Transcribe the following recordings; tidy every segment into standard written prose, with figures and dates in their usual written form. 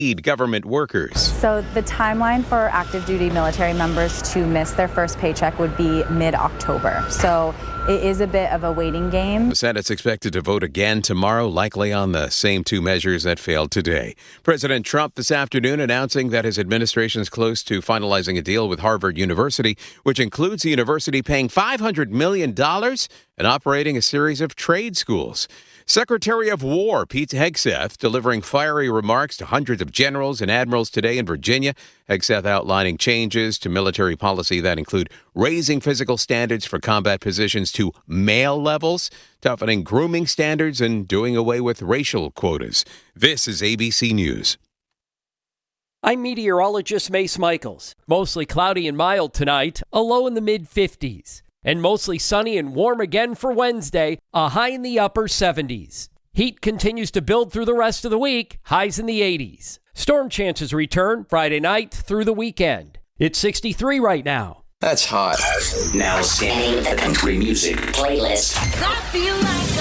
government workers. So the timeline for active duty military members to miss their first paycheck would be mid-October. So it is a bit of a waiting game. The Senate's expected to vote again tomorrow, likely on the same two measures that failed today. President Trump this afternoon announcing that his administration is close to finalizing a deal with Harvard University, which includes the university paying $500 million and operating a series of trade schools. Secretary of War Pete Hegseth delivering fiery remarks to hundreds of generals and admirals today in Virginia. Hegseth outlining changes to military policy that include raising physical standards for combat positions to male levels, toughening grooming standards, and doing away with racial quotas. This is ABC News. I'm meteorologist Mace Michaels. Mostly cloudy and mild tonight, a low in the mid-50s. And mostly sunny and warm again for Wednesday, a high in the upper 70s. Heat continues to build through the rest of the week, highs in the 80s. Storm chances return Friday night through the weekend. It's 63 right now. That's hot. Now scanning the country music playlist. I feel like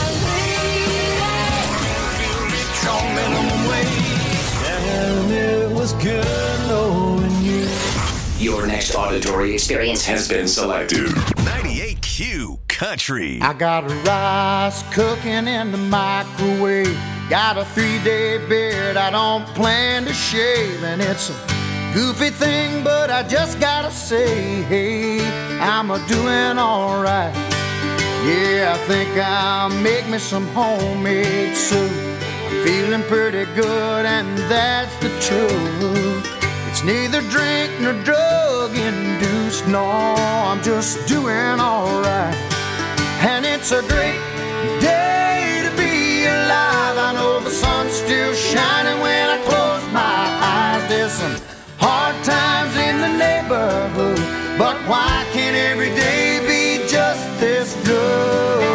a lady. And it was good knowing you. Your next auditory experience has been selected. 98Q Country. I got rice cooking in the microwave. Got a 3-day beard I don't plan to shave. And it's a goofy thing, but I just gotta say, hey, I'm a-doing alright. Yeah, I think I'll make me some homemade soup. I'm feeling pretty good, and that's the truth. It's neither drink nor drug induced, no, I'm just doing alright. And it's a great day to be alive. I know the sun's still shining when I close my eyes. There's some hard times in the neighborhood, but why can't every day be just this good?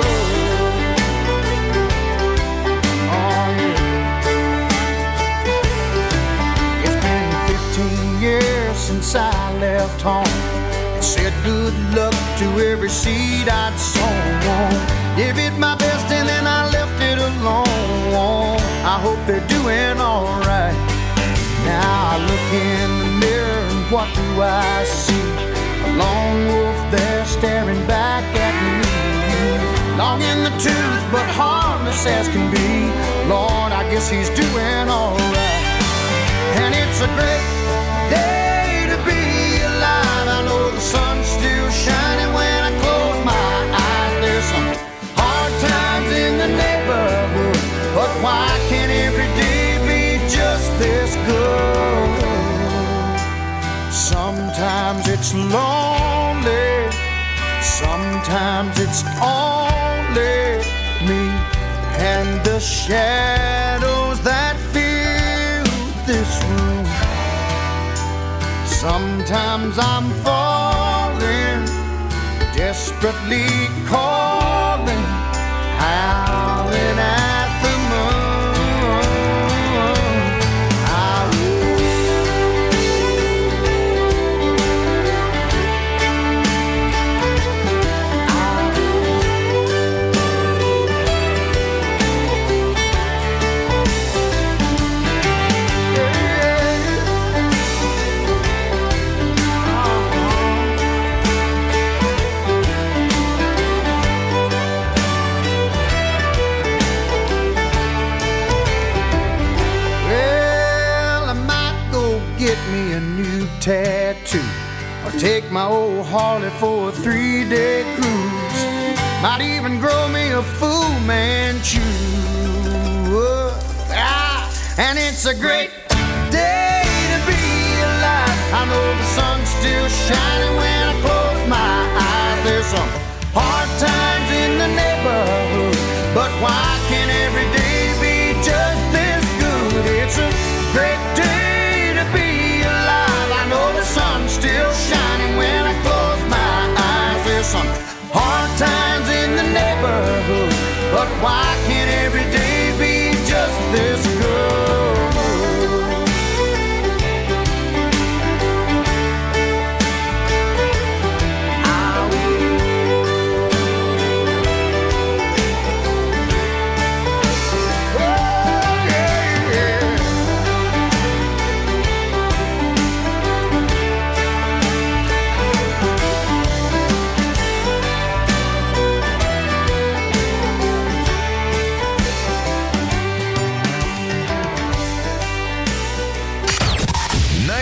Since I left home, and said good luck to every seed I'd sown. Give it my best and then I left it alone. I hope they're doing alright. Now I look in the mirror and what do I see? A lone wolf there staring back at me. Long in the tooth but harmless as can be. Lord, I guess he's doing alright. And it's a great day. I know the sun's still shining when I close my eyes. There's some hard times in the neighborhood, but why can't every day be just this good? Sometimes it's lonely, sometimes it's only me and the shadows that fill this room. Sometimes I'm falling, desperately calling, howling at the tattoo, or take my old Harley for a 3-day cruise. Might even grow me a Fu Manchu. And it's a great day to be alive. I know the sun's still shining when I close my eyes. There's some hard times in the neighborhood, but why can't every day be just this good? It's a great day to be alive. I know the sun's still shining when I close my eyes. There's some hard times in the neighborhood, but why can't every day be just this good?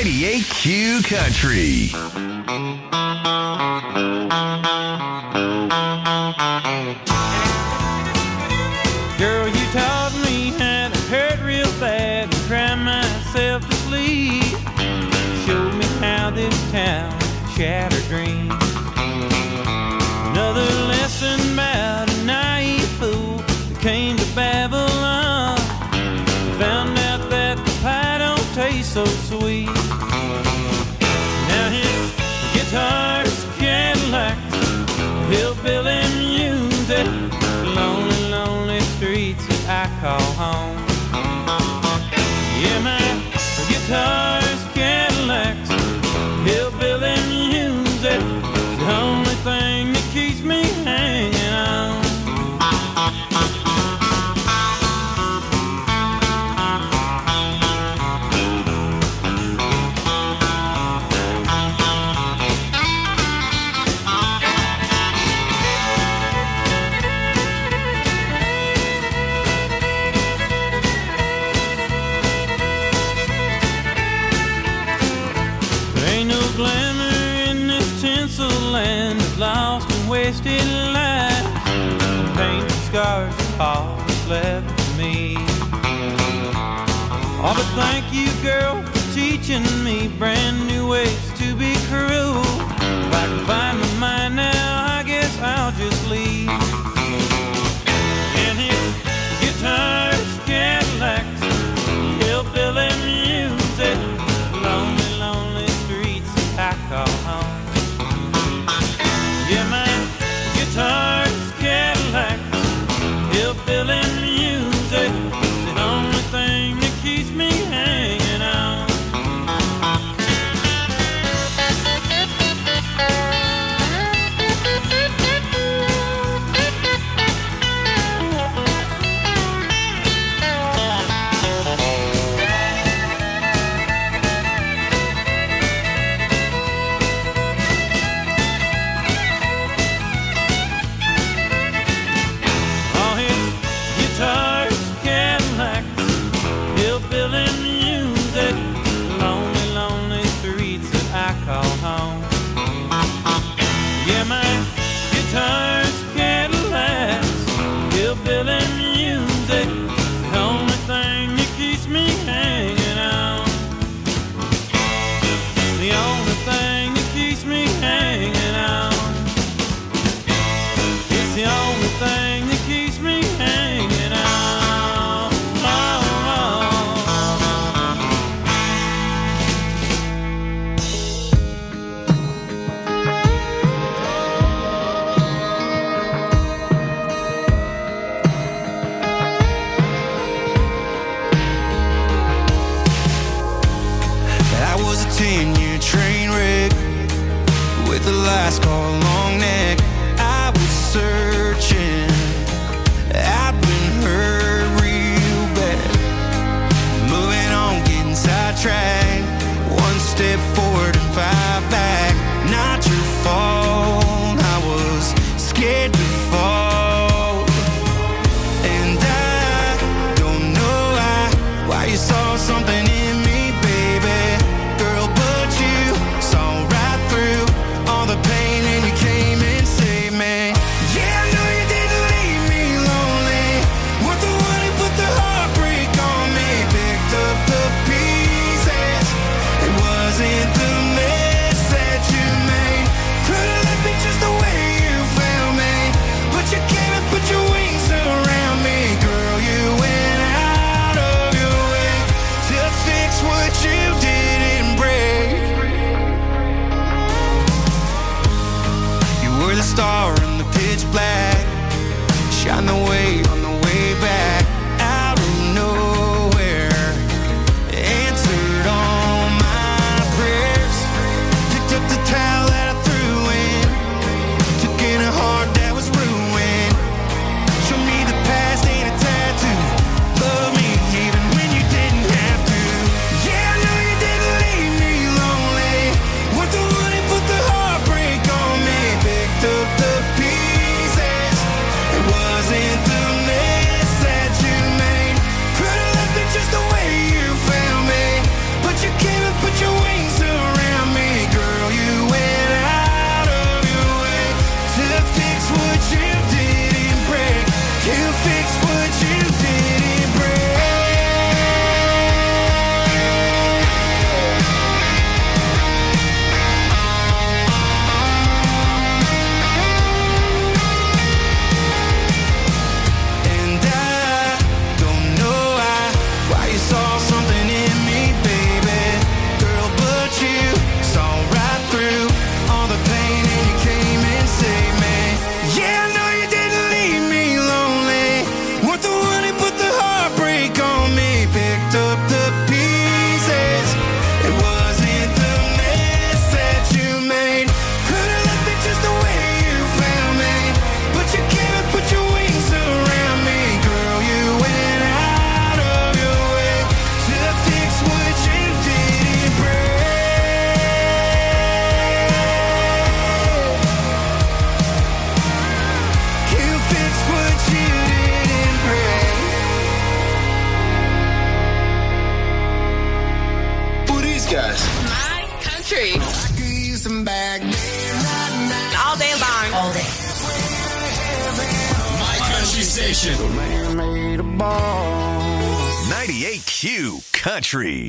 98Q Country. Girl, you taught me how to hurt real bad and cry myself to sleep. Showed me how this town shattered dreams. Another lesson about a naive fool that came to Babylon. Found out that the pie don't taste so sweet. Now his guitar's Cadillacs, hillbilly music, lonely, lonely streets that I call home. Yeah, my guitar's Cadillacs, hillbilly music, the only thing that keeps me hanging on. Glamour in this tinsel land of lost and wasted lives. Paint the scars of all that's left of me. Oh, but thank you, girl, for teaching me brand new ways to be cruel. If I can find my mind now, I guess I'll just leave. And his guitar's Cadillacs, hillbilly music, lonely, lonely I call home. Yeah, my guitar's Cadillacs, hillbilly music, the only thing that keeps me hanging on. Guitars, Cadillacs, hillbilly music, the only thing that keeps me hanging on. The only thing that keeps me hanging on. It's the only thing that keeps me hanging on. Train wreck with a last call long neck. I was searching, I've been hurt real bad. Moving on, getting sidetracked. One step forward and 5 back. Not your fault, I was scared to fall. And I don't know why you saw something in me, baby. Girl, but you saw right through all the pain and you came and saved me. Yeah, I know you didn't leave me lonely. Weren't the one who put the heartbreak on me. Picked up the pieces. It wasn't the mess that you made. Could've left me just the way you found me. But you came and put your wings around me. Girl, you went out of your way to fix what you didn't break. You were the star in the pitch black. Shine the way on the way back. Out of nowhere, answered all my prayers. Picked up the towel that I threw in. Took in a heart that was ruined. Showed me the past ain't a tattoo. Love me even when you didn't have to. Yeah, I know you didn't leave me lonely. Weren't the one who put the heartbreak on me. Picked up the pieces. It wasn't the It wasn't the mess that you made. Could've left it just the way you found me, but you came and put your wings around me. Girl, you went out of your way to fix what you didn't break. You fixed what you didn't break. Who are these guys? My country. All All day long. All day. My country station. Man made a ball. 98Q Country.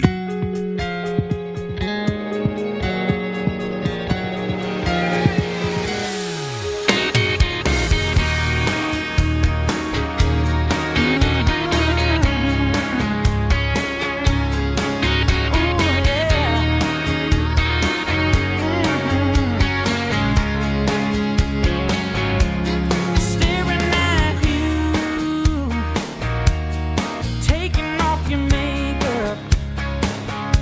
Staring at you, taking off your makeup,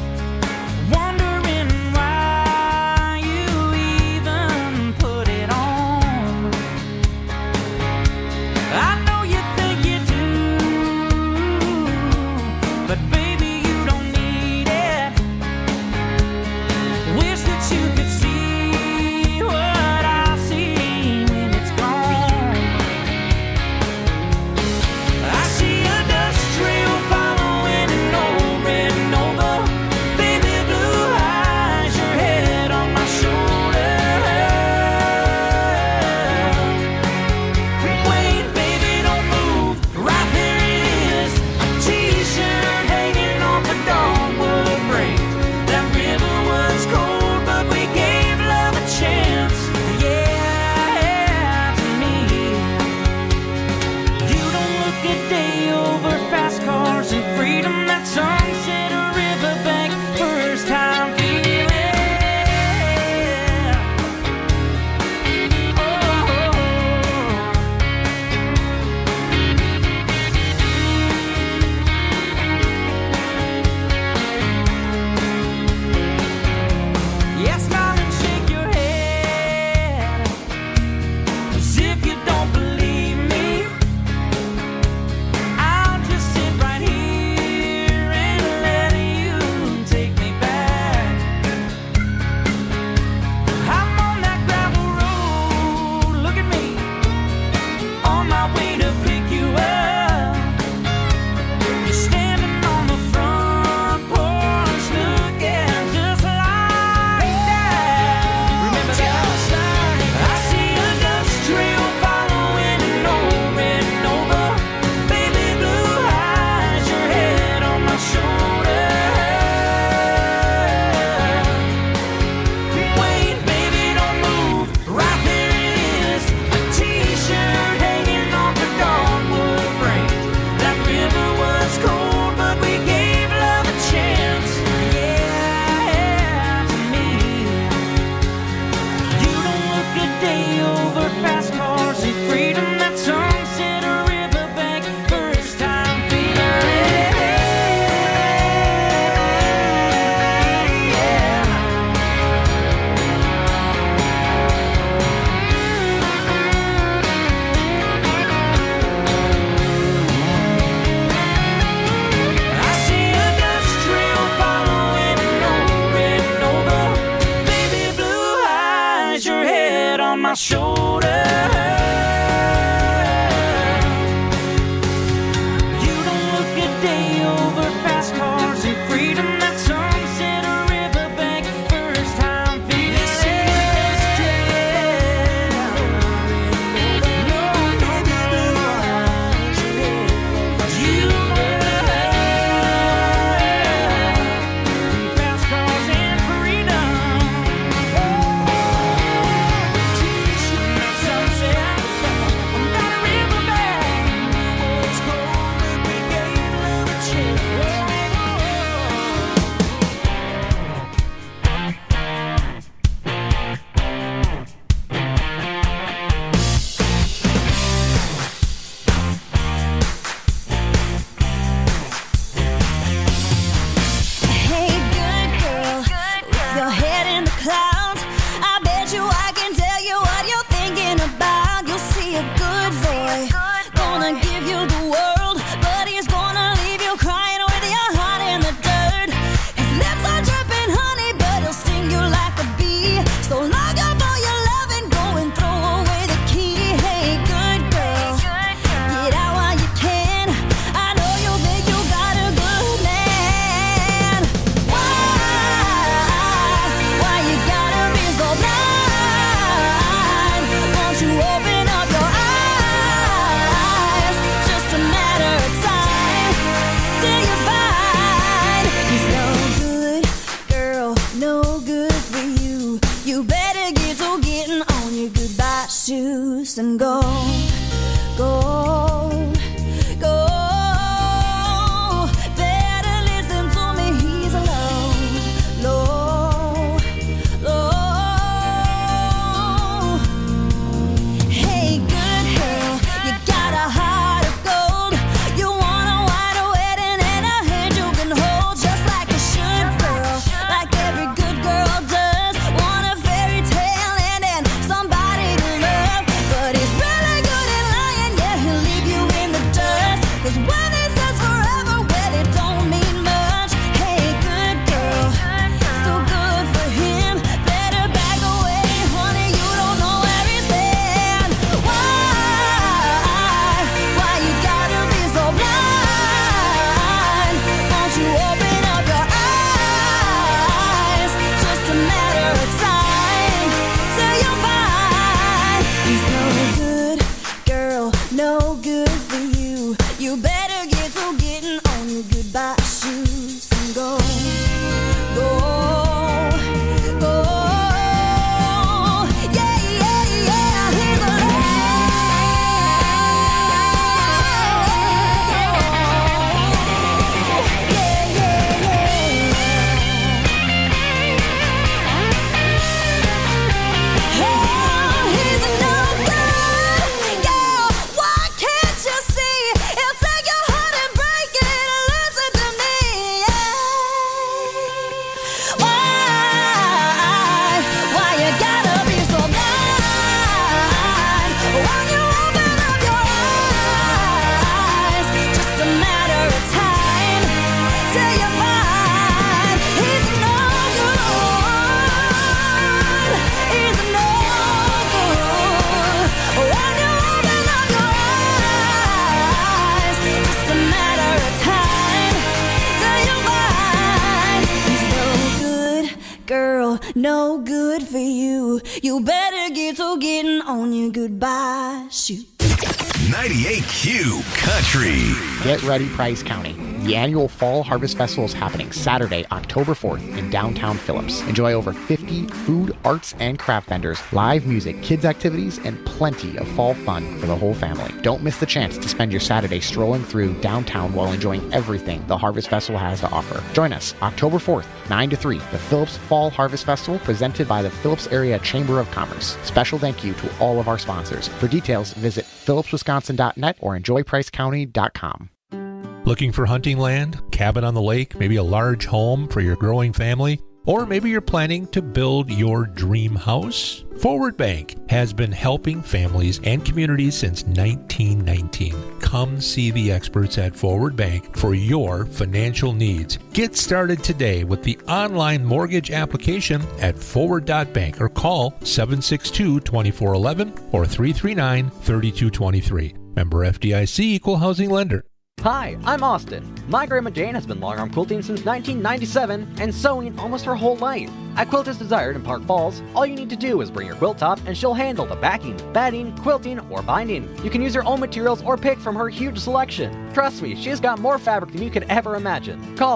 girl, no good for you. You better get to getting on your goodbye shoot. 98Q Country. Get ready, Price County. The annual Fall Harvest Festival is happening Saturday, October 4th in downtown Phillips. Enjoy over 50 food, arts, and craft vendors, live music, kids activities, and plenty of fall fun for the whole family. Don't miss the chance to spend your Saturday strolling through downtown while enjoying everything the Harvest Festival has to offer. Join us October 4th, 9 to 3, the Phillips Fall Harvest Festival presented by the Phillips Area Chamber of Commerce. Special thank you to all of our sponsors. For details, visit phillipswisconsin.net or enjoypricecounty.com. Looking for hunting land, cabin on the lake, maybe a large home for your growing family? Or maybe you're planning to build your dream house? Forward Bank has been helping families and communities since 1919. Come see the experts at Forward Bank for your financial needs. Get started today with the online mortgage application at forward.bank or call 762-2411 or 339-3223. Member FDIC, Equal Housing Lender. Hi, I'm Austin. My Grandma Jane has been long-arm quilting since 1997 and sewing almost her whole life. At Quilt as Desired in Park Falls, all you need to do is bring your quilt top and she'll handle the backing, batting, quilting, or binding. You can use your own materials or pick from her huge selection. Trust me, she's got more fabric than you could ever imagine. Call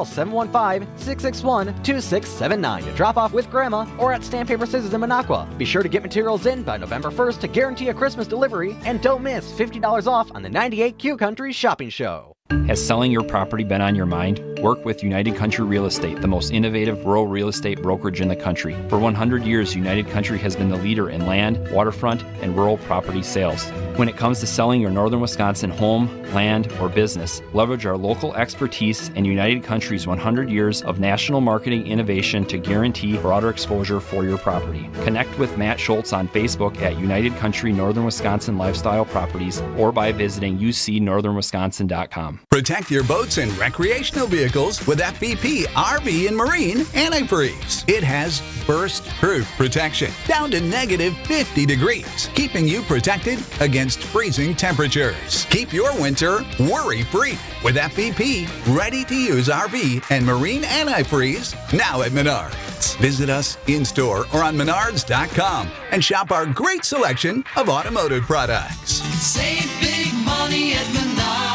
715-661-2679 to drop off with Grandma or at Stamp Paper Scissors in Minocqua. Be sure to get materials in by November 1st to guarantee a Christmas delivery, and don't miss $50 off on the 98Q Country Shopping Show. Has selling your property been on your mind? Work with United Country Real Estate, the most innovative rural real estate brokerage in the country. For 100 years, United Country has been the leader in land, waterfront, and rural property sales. When it comes to selling your northern Wisconsin home, land, or business, leverage our local expertise and United Country's 100 years of national marketing innovation to guarantee broader exposure for your property. Connect with Matt Schultz on Facebook at United Country Northern Wisconsin Lifestyle Properties or by visiting ucnorthernwisconsin.com. Protect your boats and recreational vehicles with FVP RV and Marine Antifreeze. It has burst-proof protection down to negative 50 degrees, keeping you protected against freezing temperatures. Keep your winter worry-free with FVP ready-to-use RV and Marine Antifreeze now at Menards. Visit us in-store or on menards.com and shop our great selection of automotive products. Save big money at Menards.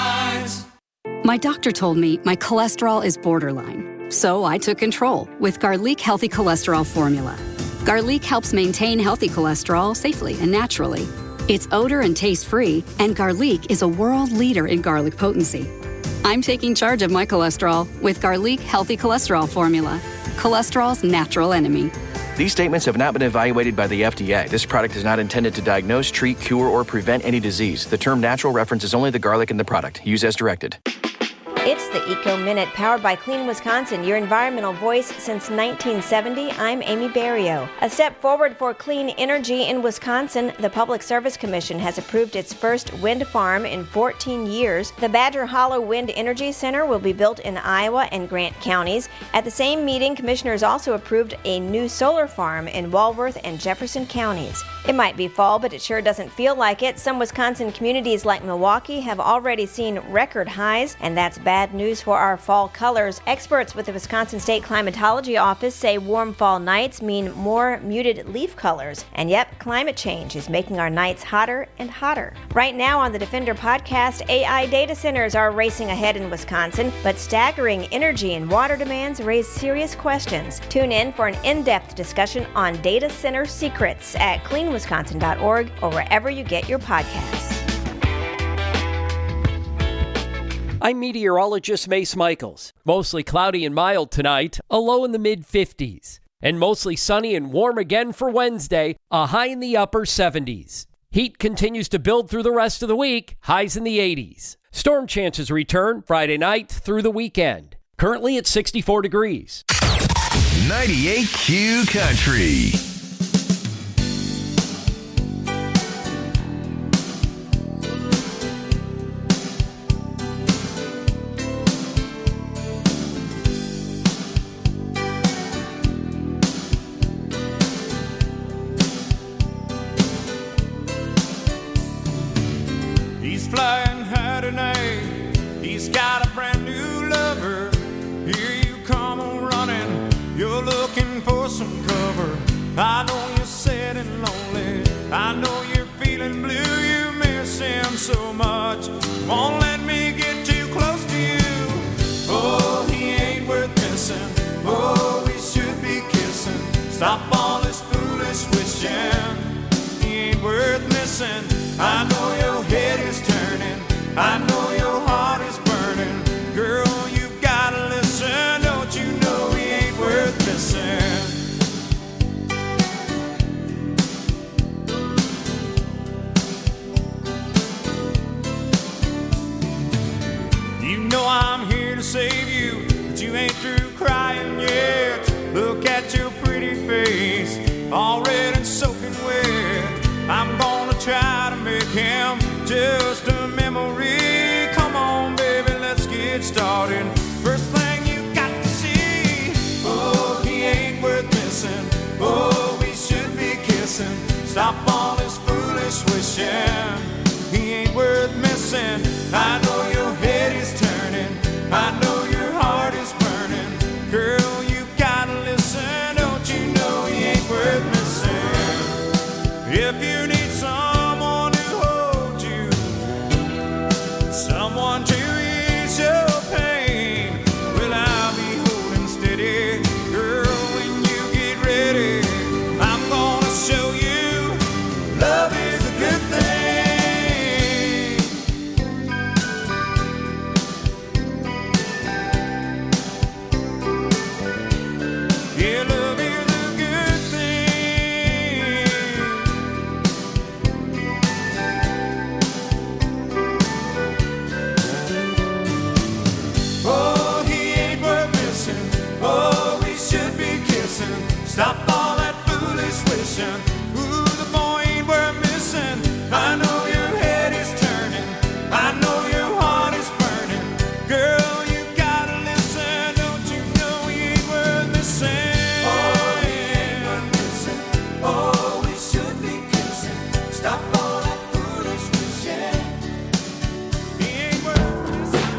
My doctor told me my cholesterol is borderline, so I took control with Garlic Healthy Cholesterol Formula. Garlic helps maintain healthy cholesterol safely and naturally. It's odor and taste-free, and Garlic is a world leader in garlic potency. I'm taking charge of my cholesterol with Garlic Healthy Cholesterol Formula, cholesterol's natural enemy. These statements have not been evaluated by the FDA. This product is not intended to diagnose, treat, cure, or prevent any disease. The term natural references only the garlic in the product. Use as directed. It's the Eco Minute, powered by Clean Wisconsin, your environmental voice since 1970. I'm Amy Barrio. A step forward for clean energy in Wisconsin. The Public Service Commission has approved its first wind farm in 14 years. The Badger Hollow Wind Energy Center will be built in Iowa and Grant counties. At the same meeting, commissioners also approved a new solar farm in Walworth and Jefferson counties. It might be fall, but it sure doesn't feel like it. Some Wisconsin communities like Milwaukee have already seen record highs, and that's bad news for our fall colors. Experts with the Wisconsin State Climatology Office say warm fall nights mean more muted leaf colors. And yep, climate change is making our nights hotter and hotter. Right now on the Defender podcast, AI data centers are racing ahead in Wisconsin, but staggering energy and water demands raise serious questions. Tune in for an in-depth discussion on data center secrets at cleanwisconsin.org or wherever you get your podcasts. I'm meteorologist Mace Michaels. Mostly cloudy and mild tonight, a low in the mid-50s. And mostly sunny and warm again for Wednesday, a high in the upper 70s. Heat continues to build through the rest of the week, highs in the 80s. Storm chances return Friday night through the weekend. Currently at 64 degrees. 98Q Country. Flying high tonight, he's got a brand new lover. Here you come on running, you're looking looking for some cover. I know you're sad and lonely. I know you're feeling blue. You miss him so much. Won't let me get too close to you. Oh, he ain't worth missing. Oh, we should be kissing. Stop all this foolish wishing. He ain't worth missing. I know your head is turning. I know your heart is burning. Girl, you've gotta listen. Don't you know he ain't worth missing? You know I'm here to save you, but you ain't through crying yet. Look at your pretty face, all red and soaking wet. I'm gonna try to make him just a memory. Come on, baby, let's get started. First thing you got to see. Oh, he ain't worth missing. Oh, we should be kissing. Stop all this foolish wishing. He ain't worth missing. I know your head is turning. I know your heart is burning. Girl, you gotta listen. Don't you know he ain't worth missing? If you need someone to hold you, someone to ease your pain, well, I'll be holding steady. Girl, when you get ready, I'm gonna show you love is a good thing. Yeah, love is a good thing. Oh, he ain't worth missing. Oh, we should be kissing. Stop all that foolish wishing. Ooh, the boy ain't worth missing. I know your head is turning. I know your heart is burning. Girl, you gotta listen. Don't you know he ain't worth missing? Oh, he ain't worth missing. Oh, we should be kissing. Stop all that foolish wishing. He ain't worth missing.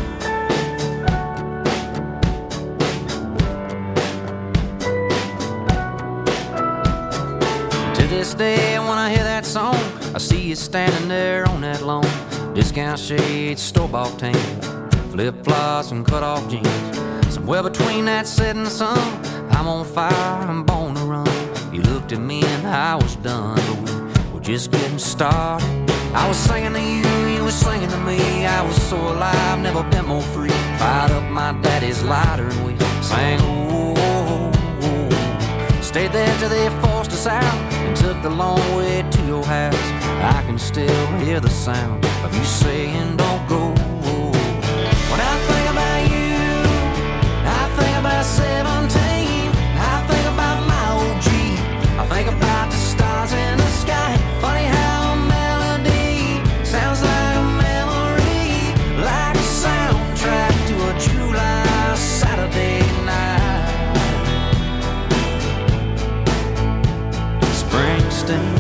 To this day, when I hear that song, I see you standing there on that lawn. Discount shades, store-bought tan, flip-flops and cut-off jeans. Somewhere between that setting sun, I'm on fire, I'm born to run. You looked at me and I was done, but we were just getting started. I was singing to you, you were singing to me. I was so alive, never been more free. Fired up my daddy's lighter and we sang, oh, oh, oh. Stayed there till they forced us out and took the long way to your house. I can still hear the sound of you saying don't go. When I think about you, I think about 17. I think about my old G. I think about the stars in the sky. Funny how a melody sounds like a memory, like a soundtrack to a July Saturday night. Springsteen.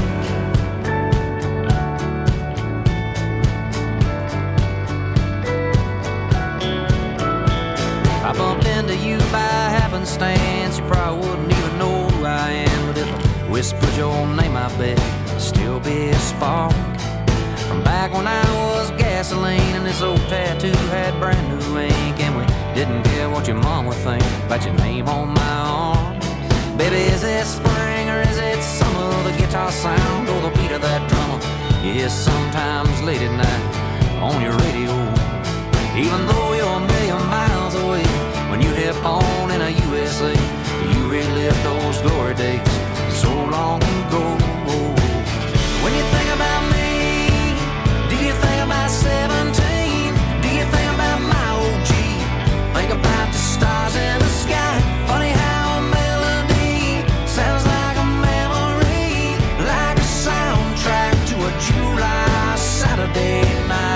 I bumped into you by happenstance. You probably wouldn't even know who I am, but if I whispered your name, I bet it'd still be a spark. From back when I was gasoline and this old tattoo had brand new ink, and we didn't care what your mom would think about your name on my arm. Baby, is it spring or is it summer? The guitar sound or the beat of that drummer you hear sometimes late at night on your radio. Even though you're a million miles away, when you hit on in a USA, you relive those glory days so long ago. When you think about me, do you think about 17? Do you think about my old G? Think about the stars in the sky. Funny how a melody sounds like a memory, like a soundtrack to a July Saturday night.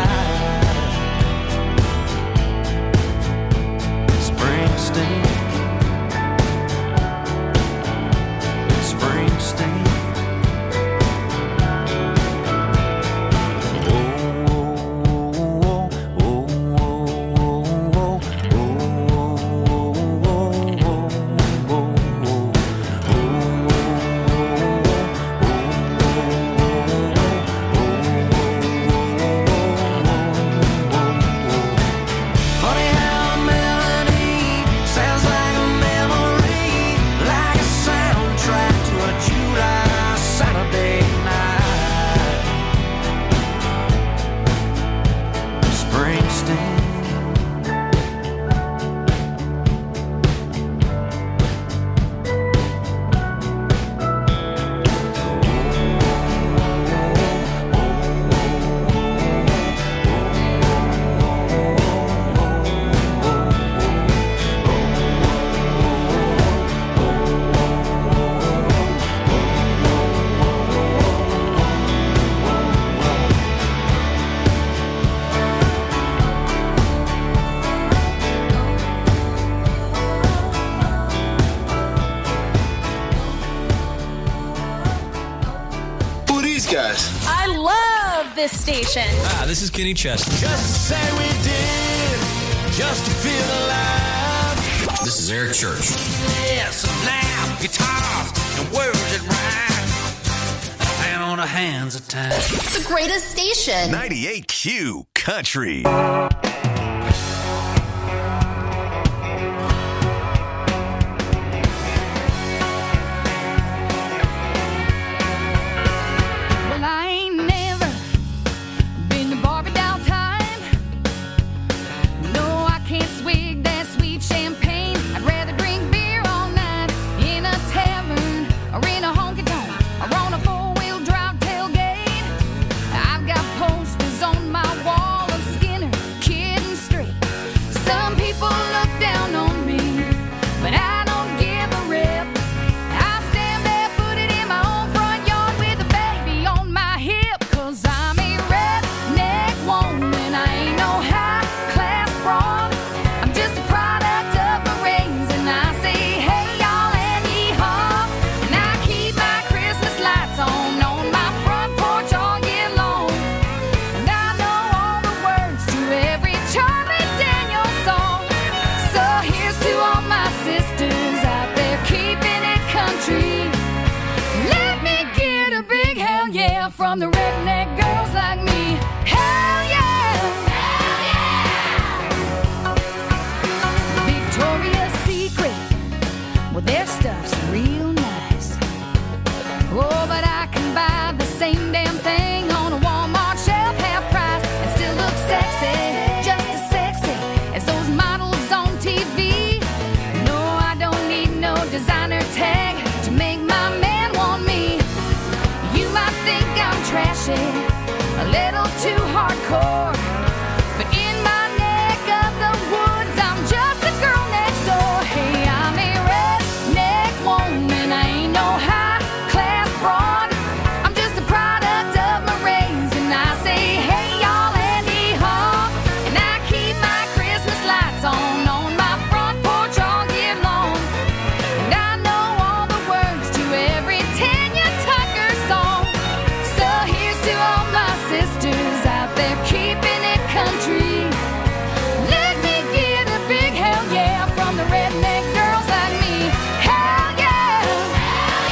Springsteen. these guys? I love this station. This is Kenny Chesney. Just to say we did, just to feel alive. This is Eric Church. Yes, now, guitars and words that rhyme. And on the hands of time. The greatest station. 98Q Country. From the redneck girls like me, hell yeah, hell yeah. Victoria's Secret, well their stuff's real nice. Oh, but I can buy the same damn thing on a Walmart shelf, half price, and still look sexy, just as sexy as those models on TV. No, I don't need no designer tag to make my man want me. You might think I'm trashy, a little too hardcore, but in my neck of the woods, I'm just a girl next door. Hey, I'm a redneck woman, I ain't no high-class broad. I'm just a product of my race, and I say, hey, y'all, and hee-haw. And I keep my Christmas lights on my front porch all year long. And I know all the words to every Tanya Tucker song. So here's to all my sisters out there keeping it country. Let me get a big hell yeah from the redneck girls like me. Hell yeah! Hell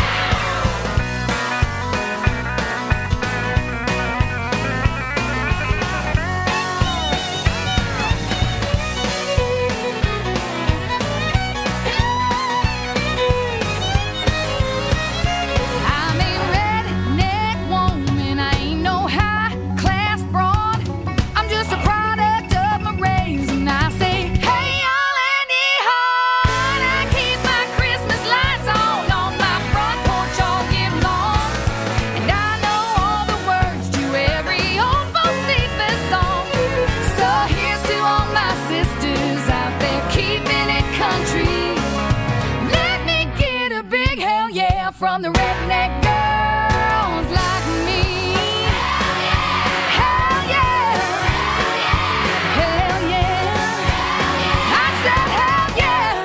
I'm a redneck woman, I ain't no high-class broad. I'm just a product of my race, and I say, hey, y'all, and hee-haw. And I keep my Christmas lights on my front porch all year long. And I know all the words to every old Bocephus song. So here's to all my sisters out there keeping it country. Let me get a big hell yeah from the redneck girls like me. Hell yeah! Hell yeah! I said hell yeah!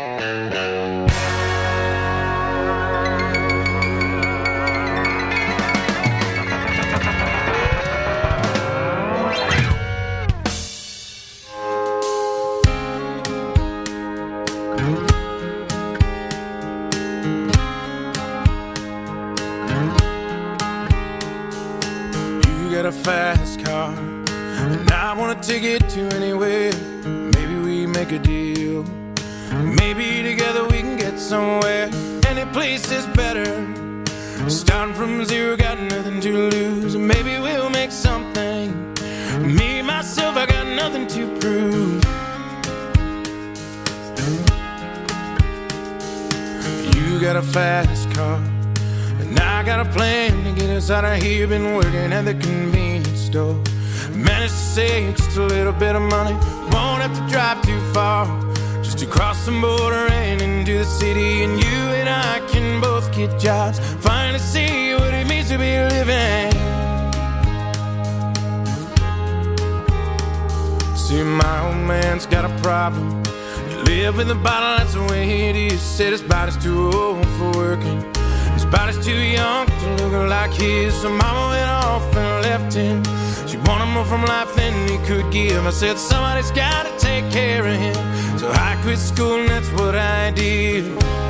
You got a fast car, and I wanna take it to anywhere. Maybe we make a deal. Maybe together we can get somewhere. Any place is better. Starting from zero, got nothing to lose. Maybe we'll make something. Me, myself, I got nothing to prove. You got a fast car, and I got a plan to get us out of here. Been working at the convenience store. Managed to save just a little bit of money. Won't have to drive too far, just to cross the border and into the city. And you and I can both get jobs, finally see what it means to be living. See, my old man's got a problem. You live in the bottle, that's the way it is. Said his body's too old for working. His body's too young to look like his, so mama went off and left him. She wanted more from life than he could give. I said somebody's gotta take care of him, so I quit school and that's what I did.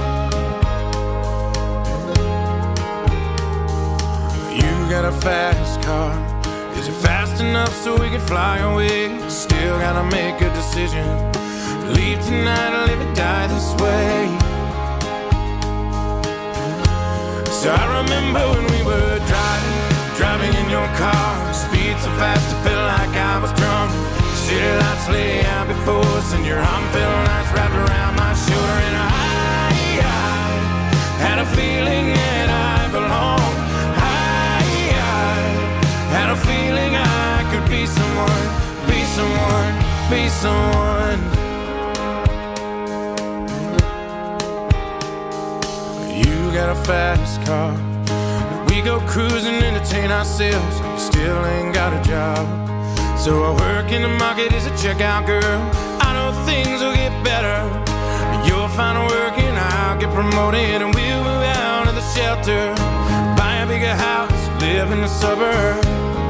You got a fast car, is it fast enough so we can fly away? Still gotta make a decision, leave tonight or live and die this way. So I remember when we were driving in your car, speed so fast it felt like I was drunk. City lights lay out before us and your arm felt nice wrapped around my shoulder. And I had a feeling that I belonged. I had a feeling I could be someone, be someone, be someone. You got a fast car, we go cruising, entertain ourselves. Still ain't got a job, so I work in the market as a checkout girl. I know things will get better, you'll find work and I'll get promoted, and we'll move out of the shelter, buy a bigger house, live in the suburbs.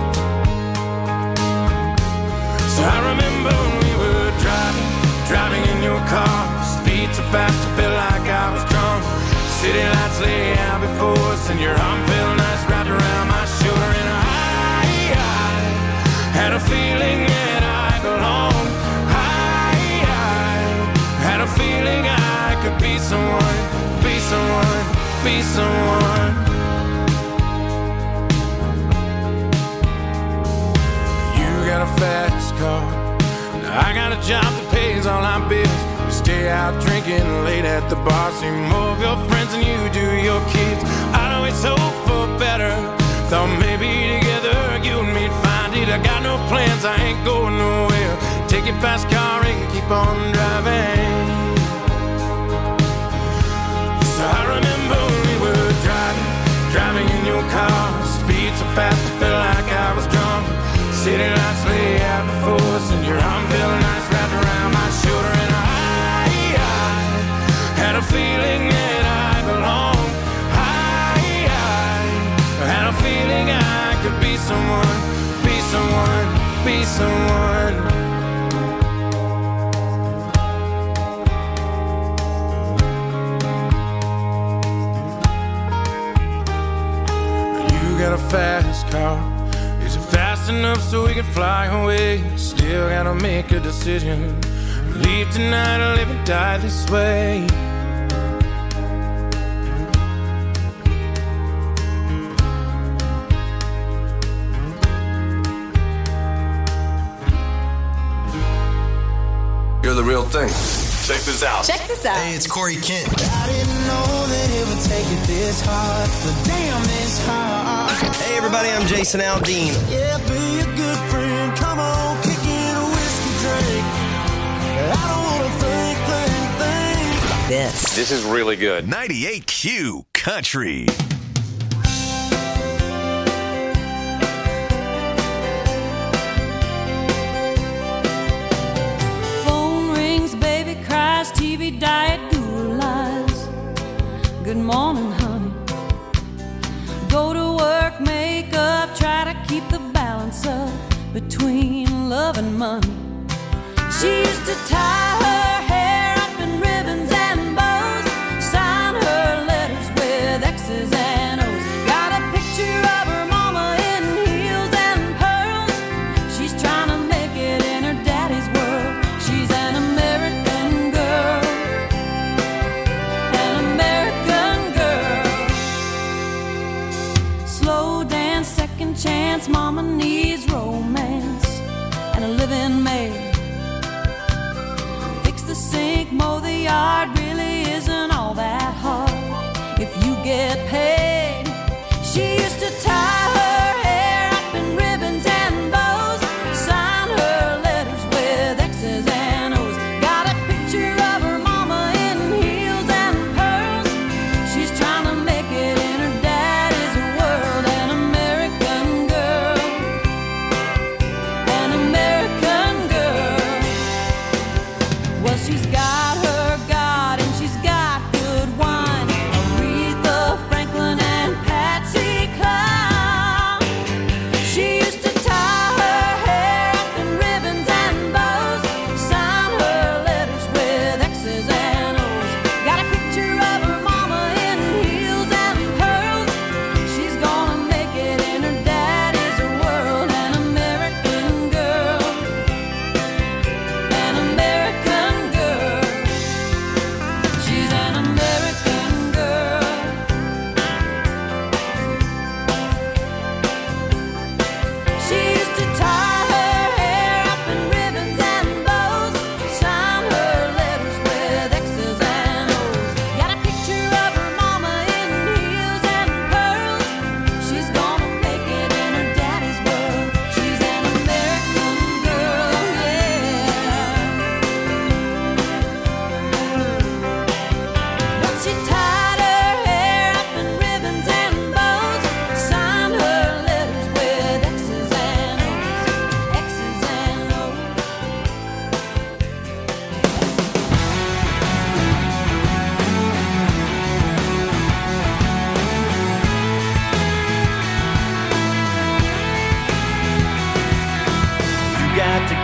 So I remember when we were driving in your car, speed so fast it felt like I was drunk. City lights lay out before us and your arm felt nice wrapped around my shoulder. And I had a feeling that I belonged. I had a feeling I could be someone, be someone, be someone. You got a fast car, now I got a job that pays all our bills. We stay out drinking late at the bar, see more of your friends than you do your kids. I'd always hope for better, thought maybe together you and me'd find it. I got no plans, I ain't going nowhere. Take your fast car and keep on driving. So I remember when we were driving in your car, speed so fast it felt like I was drunk. City lights lay out before us and your arm felt nice wrapped around my shoulder. And I had a feeling that I belonged. I had a feeling I could be someone, be someone, be someone. You got a fast car, is it fast enough so we can fly away? Still gotta make a decision, leave tonight or live and die this way. You're the real thing. Check this out. Check this out. Hey, it's Corey Kent. I didn't know that it would take it this hard, but damn, it's hard. Hey, everybody, I'm Jason Aldean. Yeah, be a good friend. Come on, kick in a whiskey drink. I don't want to think. This is really good. 98Q Country. TV diet guru lies. Good morning, honey. Go to work, make up, try to keep the balance up between love and money. She used to tie her hair up in ribbons and bows, sign her letters with X's and O's. Got a picture of her mama in heels and pearls. She's trying to make it in her daddy's world. She's an American girl, an American girl. Slow dance, second chance, mama needs romance and a living maid. Fix the sink, mow the yard, really isn't all that hard if you get paid. She used to tie her hair up in ribbons and bows, sign her letters with X's and O's. Got a picture of her mama in heels and pearls. She's trying to make it in her daddy's world. An American girl, an American girl. Well, she's got her God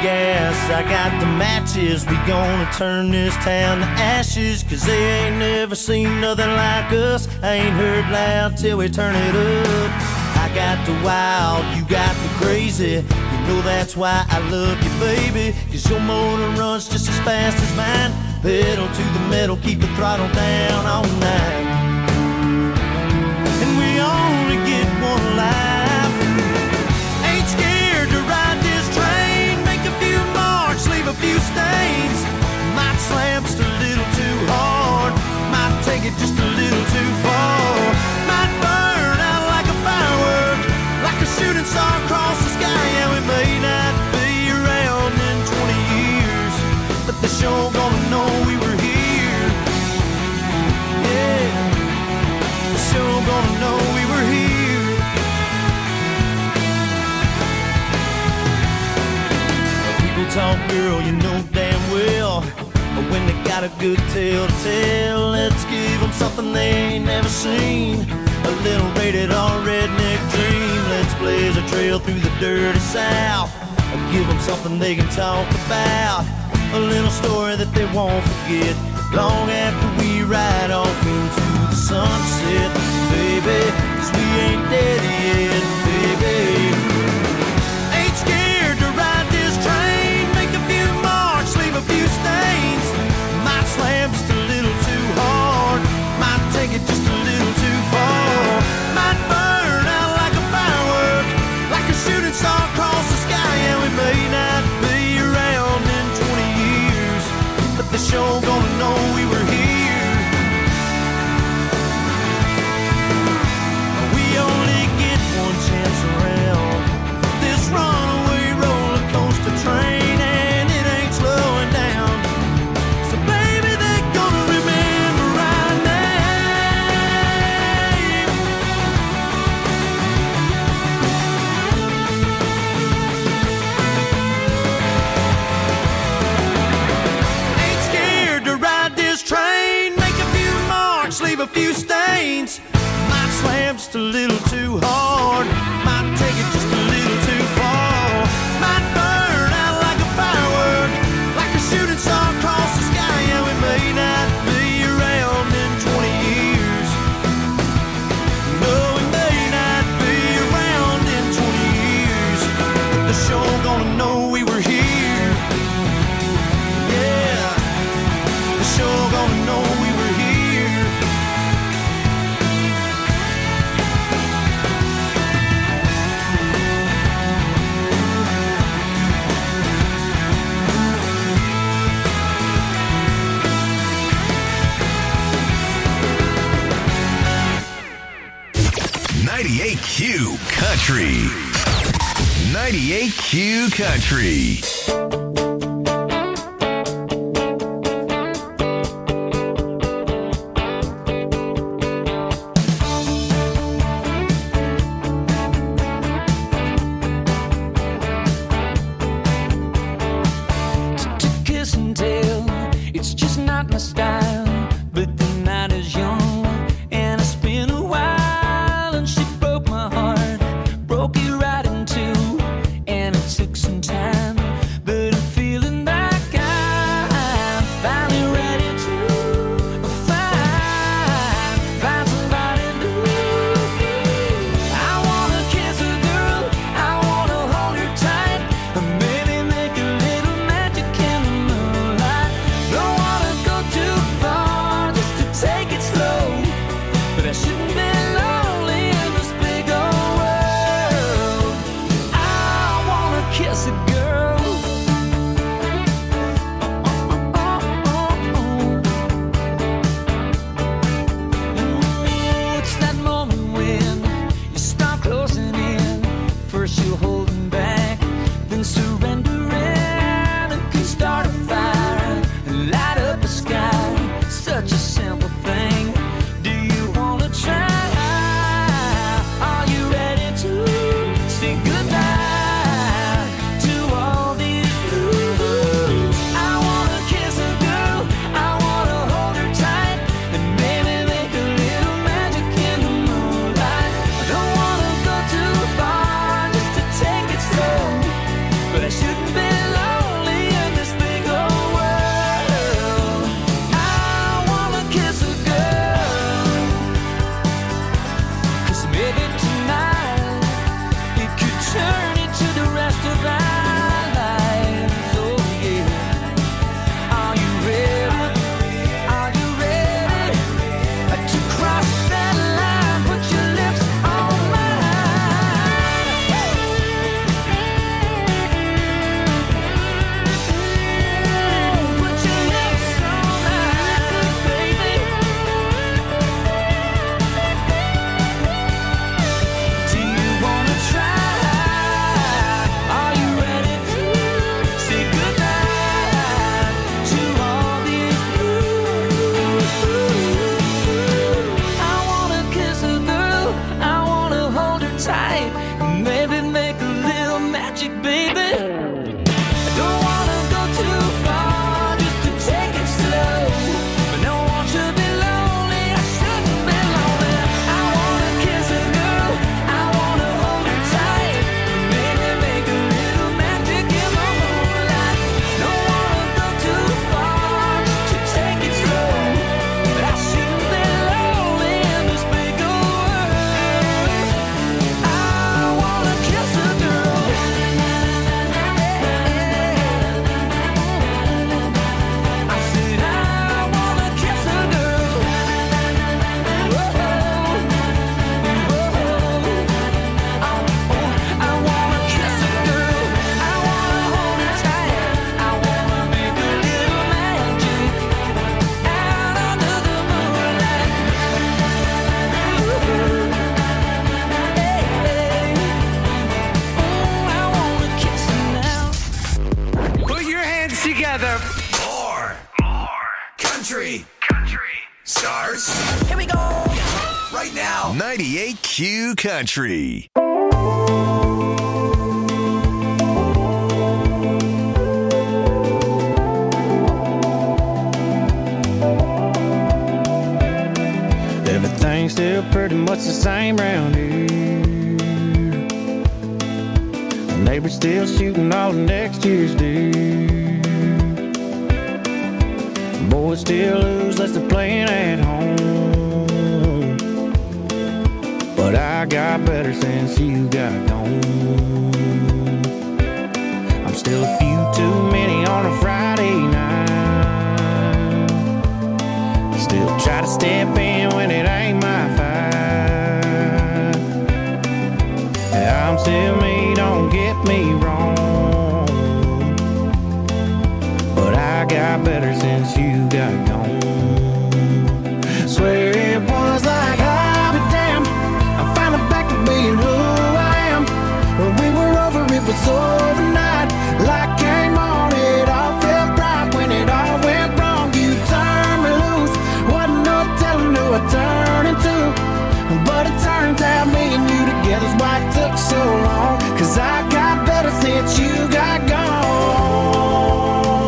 gas, I got the matches. We gonna turn this town to ashes, 'cause they ain't never seen nothing like us. I ain't heard loud till we turn it up. I got the wild, you got the crazy. You know that's why I love you, baby, 'cause your motor runs just as fast as mine. Pedal to the metal, keep the throttle down all night. And we only get one life. Ain't scared to ride this train. Make a few marks, leave a few stains. Might slam just a little too hard. Might take it just a little too far. Might burn out like a firework, like a shooting star across the sky. And we may not be around in 20 years, but the show gonna know we were here. Yeah, the show gonna know we were here. People talk, girl, you know damn well, but when they got a good tale to tell, let's give them something they ain't never seen. A little rated R redneck dream. Let's blaze a trail through the dirty South. Give them something they can talk about. A little story that they won't forget long after we ride off into the sunset, baby, 'cause we ain't dead yet, baby. Ain't scared to ride this train. Make a few marks, leave a few stains. Might slam just a little too hard. Might take it just a little too far. Might burn out like a firework, like a shooting star across the sky. And we may not be around in 20 years, but the show gonna know we were here. We only get one chance around this runaway roller coaster train, and it ain't slowing down. So baby, they're gonna remember our name. Ain't scared to ride this train. Make a few marks, leave a few stains. Might slam just a little too hard. Might take it just a little too far. Might burn out like a firework, like a shooting star across the sky. And we may not be around in 20 years. No, we may not be around in 20 years, but the show gonna know we were here. Yeah, the show gonna know we were here. .98 Q Country. 98 Q Country. To kiss and tell, it's just not my style. But the night is young, and it's been a while. And she broke my heart, broke it right in two. And it took some time, but it cross that line, put your lips on mine. Put your lips on mine, baby. Do you wanna try? Are you ready to say goodnight to all these blues? I wanna kiss a girl, I wanna hold her tight, maybe make a little magic, baby. I don't wanna go too far, just to take it slow. But no one should be lonely, I shouldn't be lonely. I wanna kiss a girl, I wanna hold her tight, maybe make a little magic in the moonlight. Don't wanna go too far, just to take it slow. But I shouldn't be lonely in this big old world. I wanna kiss a girl. I said I wanna kiss a girl. I wanna kiss a girl. I wanna hold her tight. I wanna make a little magic out under the moonlight. I wanna kiss her now. Put your hands together. More country starts. Here we go. Right now. 98Q Country. Everything's still pretty much the same round here. The neighbor's still shooting all of next year's deer. Boys still lose unless they're playing at home. But I got better since you got gone. I'm still a few too many on a Friday night. Still try to step in when it ain't my fight. I'm still me, don't get me wrong. But I got better since you got gone. Swear it was like I'll be damned, I'm finally back to being who I am. When we were over, it was overnight. Light came on, it all felt right. When it all went wrong, you turned me loose. Wasn't no telling who I turned into. But it turns out me and you together's why it took so long. 'Cause I got better since you got gone.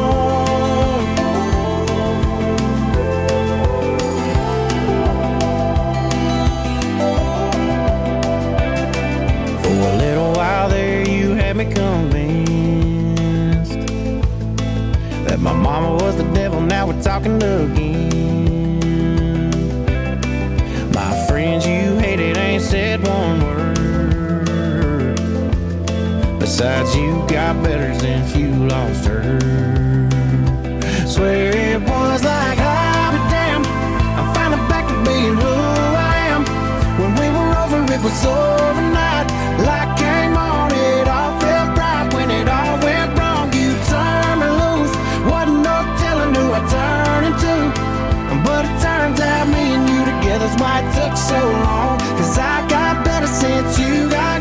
For a little while there you had me convinced that my mama was the devil, now we're talking again. My friends you hated ain't said one word. Besides, you got better since you lost her. Swear it was like I'll be damned, I'm finally back to being who I am. When we were over, it was overnight. Light came on, it all felt right. When it all went wrong, you turned me loose. Wasn't no telling who I turned into. But it turns out me and you together's why it took so long. 'Cause I got better since you got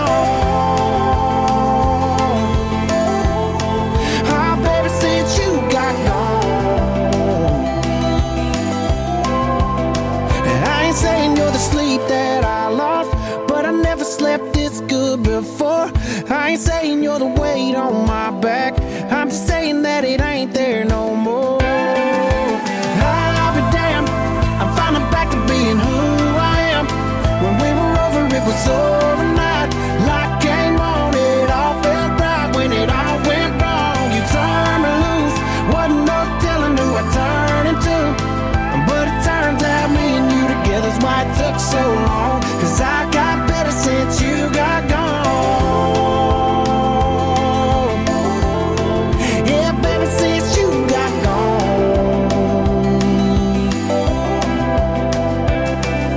gone. Oh, baby, since you got gone. And I ain't saying you're the sleep that I lost, but I never slept this good before. I ain't saying you're the weight on my back, I'm just saying that it ain't there no more. I'll be damned, I'm finally back to being who I am. When we were over, it was overnight. Light came on, it all felt right. When it all went wrong, you turned me loose. Wasn't no telling who I turned into. But it turns out me and you together's why it took so long. 'Cause I got better since you got gone. Yeah, baby, since you got gone.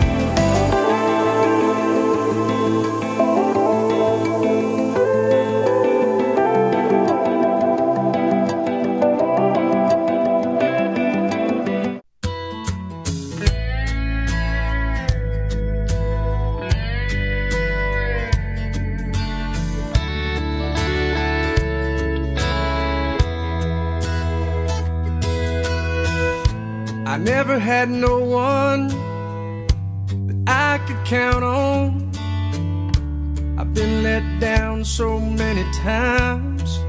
never had no one that I could count on. I've been let down so many times.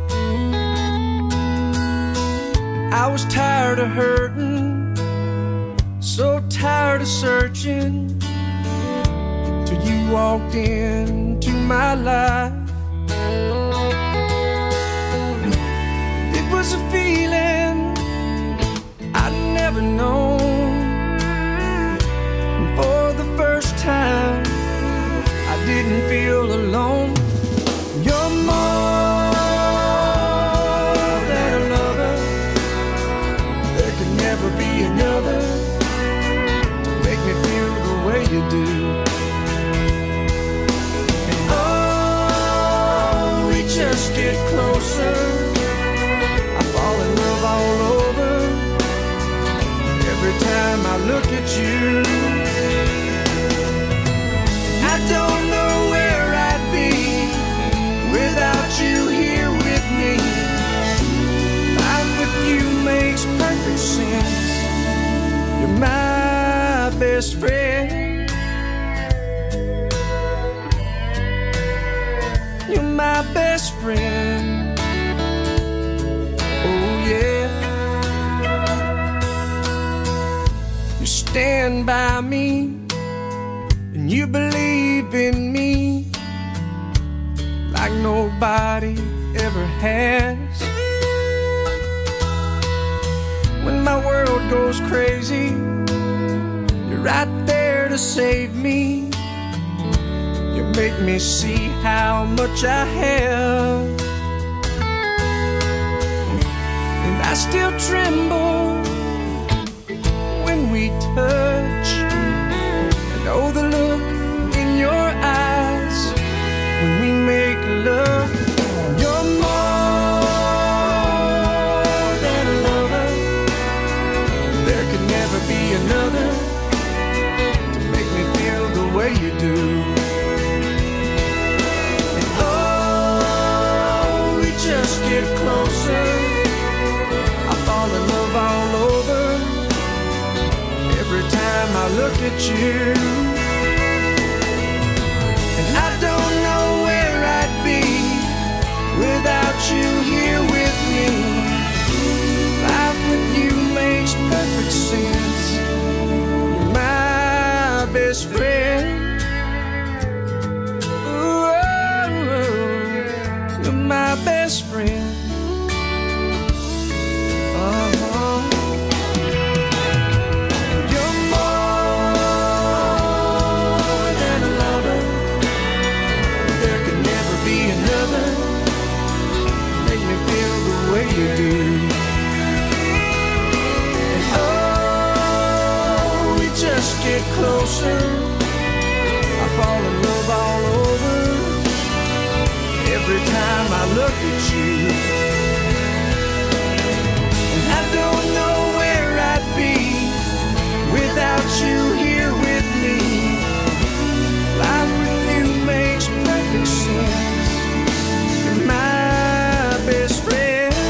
I was tired of hurting, so tired of searching, till you walked into my life. It was a feeling I'd never known, and for the first time I didn't feel alone. You're more than a lover. There can never be another to make me feel the way you do. And oh, we just get closer. I fall in love all over every time I look at you. I don't know where I'd be without you here with me. Life with you makes perfect sense. You're my best friend. You're my best friend. Oh yeah. You stand by me, you believe in me like nobody ever has. When my world goes crazy, you're right there to save me. You make me see how much I have, and I still tremble when we touch. Oh, the look in your eyes when we make love. You're more than a lover. There could never be another to make me feel the way you do. And oh, we just get closer. I fall in love all over every time I look at you. And I don't know where I'd be without you here with me. Life with you makes perfect sense. You're my best friend. Ooh, you're my best friend. You do. And oh, we just get closer. I fall in love all over every time I look at you. And I don't know where I'd be without you here with me. Life with you makes perfect sense. You're my best friend.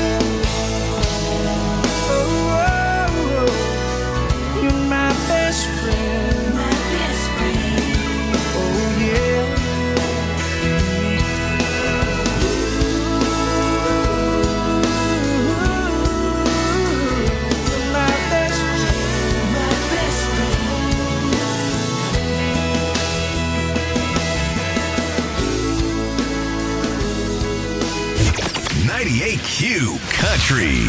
Q Country.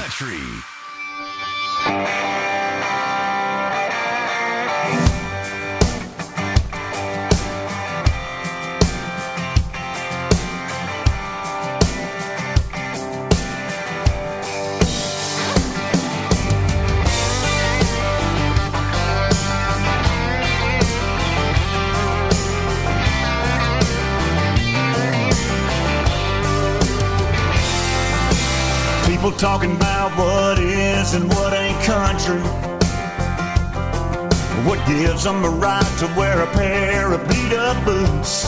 People talking about what is and what ain't country. What gives them a right to wear a pair of beat-up boots?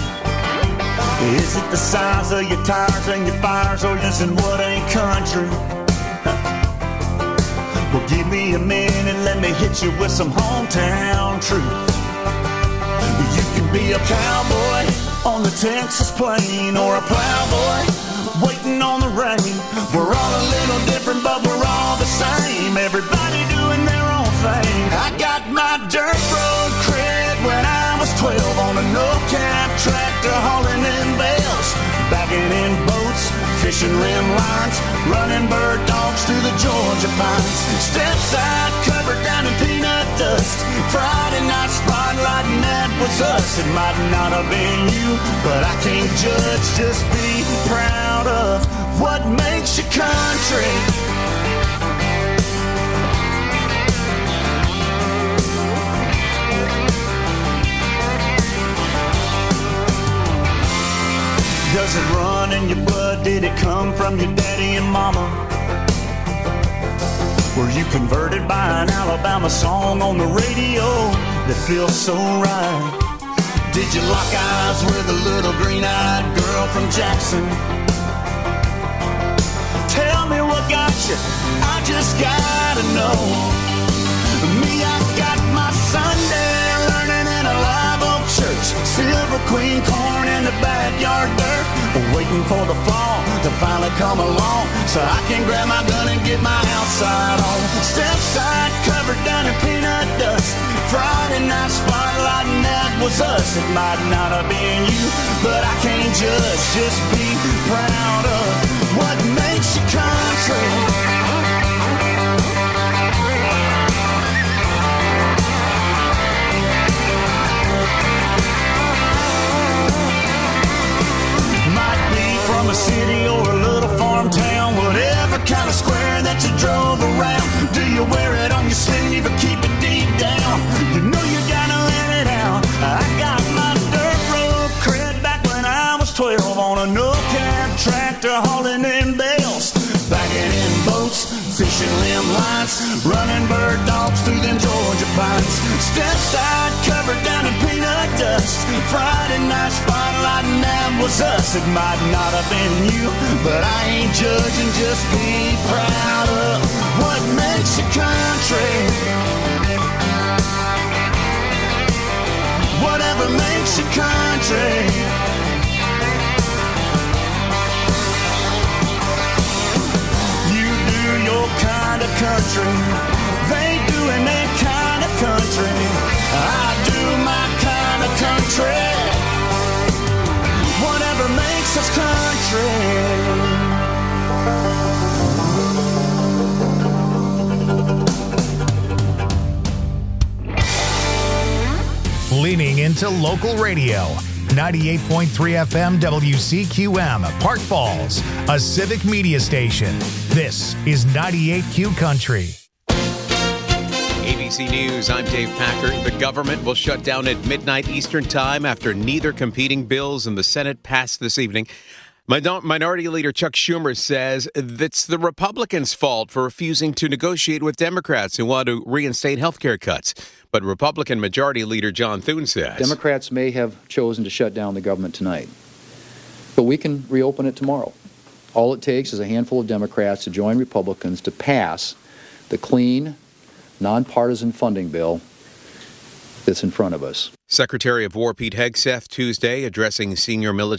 Is it the size of your tires and your fires, or is it what ain't country? Well, give me a minute, let me hit you with some hometown truth. You can be a cowboy on the Texas plain, or a plowboy waiting on the rain. We're all a little different, but we're all the same. Everybody doing their own thing. I got my dirt road cred when I was 12 on a no-cab tractor hauling in bales, bagging in boats, fishing rim lines, running bird dogs through the Georgia pines. Step side covered down in peanut dust. Friday night spotlight, and that was us. It might not have been you, but I can't judge. Just be proud of what makes you country. Does it run in your blood? Did it come from your daddy and mama? Were you converted by an Alabama song on the radio that feels so right? Did you lock eyes with a little green-eyed girl from Jackson? Tell me what got you, I just gotta know. Me, I got my Sunday learning in a live oak church. Silver Queen corn in the backyard dirt. Waiting for the fall to finally come along, so I can grab my gun and get my outside on. Step side covered down in peanut dust. Friday night spotlight, and that was us. It might not have been you, but I can't judge. Just be proud of what makes you country. From a city or a little farm town, whatever kind of square that you drove around. Do you wear it on your sleeve or keep it deep down? You know you gotta let it out. I got my dirt road cred back when I was 12 on a no-cab tractor hauling in bales, bagging in boats, fishing limb lines, running bird dogs through them Georgia pines. Step side covered down in peanut dust. Friday night spotlight, and that was us. It might not have been you, but I ain't judging. Just be proud of what makes you country. Whatever makes you country. You do your kind of country. They doing their kind of country. I do my kind of country. Whatever makes us country. Leaning into local radio. 98.3 FM WCQM, Park Falls, a civic media station. This is 98Q Country. ABC News, I'm Dave Packard. The government will shut down at midnight Eastern Time after neither competing bills in the Senate passed this evening. Minority Leader Chuck Schumer says it's the Republicans' fault for refusing to negotiate with Democrats who want to reinstate health care cuts. But Republican Majority Leader John Thune says Democrats may have chosen to shut down the government tonight, but we can reopen it tomorrow. All it takes is a handful of Democrats to join Republicans to pass the clean, nonpartisan funding bill that's in front of us. Secretary of War Pete Hegseth Tuesday addressing senior military